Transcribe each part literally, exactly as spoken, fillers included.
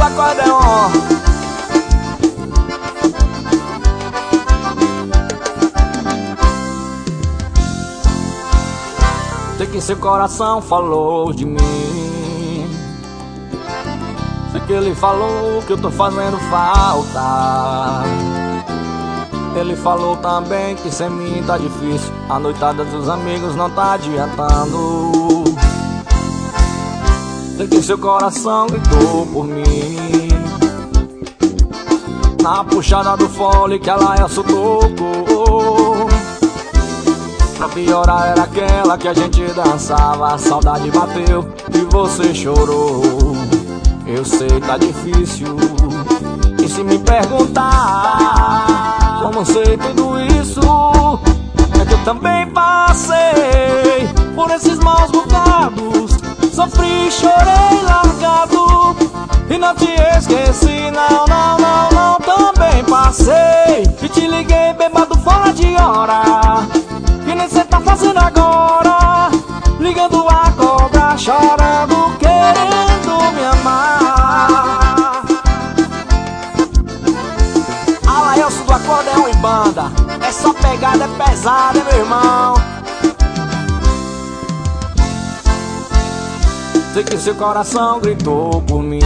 acordeon. Sei que seu coração falou de mim, sei que ele falou que eu tô fazendo falta. Ele falou também que sem mim tá difícil, a noitada dos amigos não tá adiantando. Sei que seu coração gritou por mim, na puxada do fole que ela é tocou. Pra piorar era aquela que a gente dançava, a saudade bateu e você chorou. Eu sei, tá difícil, e se me perguntar como sei tudo isso, é que eu também passei por esses maus bocados. Sofri, chorei largado e não te esqueci, não, não, não, não. Também passei e te liguei bêbado fora de hora, que nem cê tá fazendo agora, ligando a cobra, chorando, querendo me amar. Alaelson do acordeon e banda, essa pegada é pesada, meu irmão. Sei que seu coração gritou por mim,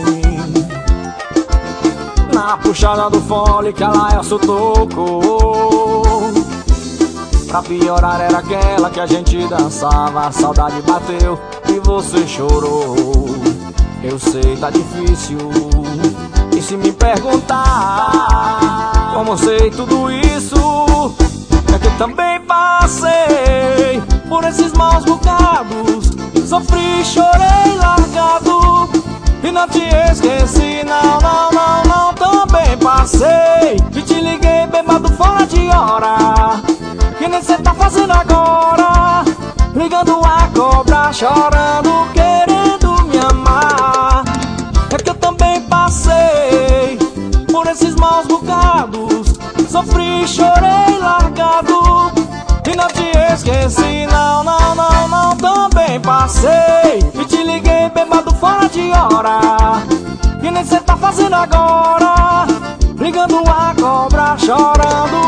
na puxada do fole que Alaelson tocou. Pra piorar era aquela que a gente dançava, a saudade bateu e você chorou. Eu sei, tá difícil, e se me perguntar como sei tudo isso, é que eu também passei por esses maus bocados. Sofri, chorei largado e não te esqueci, não, não, não, não. Também passei e te liguei bêbado fora de hora, que nem cê tá fazendo agora, ligando a cobra, chorando, querendo me amar. É que eu também passei por esses maus bocados. Sofri, chorei largado e não te esqueci, não, não, não, não. Também passei e te liguei bêbado fora de hora, que nem cê tá fazendo agora, ligando a cobra, chorando,